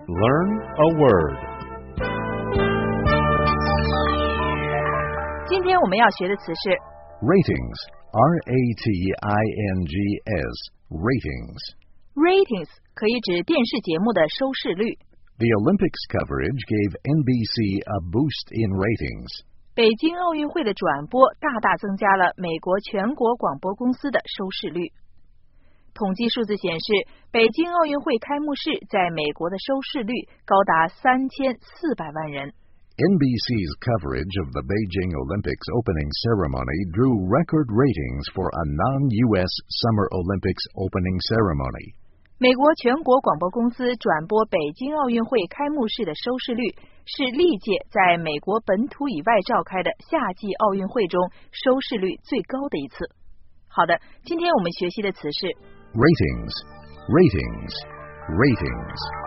Learn a word. 今天我们要学的词是 Ratings. R-A-T-I-N-G-S. Ratings. ratings， 可以指电视节目的收视率。 The Olympics coverage gave NBC a boost in ratings. 北京奥运会的转播大大增加了美国全国广播公司的收视率。统计数字显示，北京奥运会开幕式在美国的收视率高达3400万人。 NBC's coverage of the Beijing Olympics opening ceremony drew record ratings for a non-U.S. Summer Olympics opening ceremony. 美国全国广播公司转播北京奥运会开幕式的收视率是历届在美国本土以外召开的夏季奥运会中收视率最高的一次。好的，今天我们学习的词是 Ratings. Ratings. Ratings.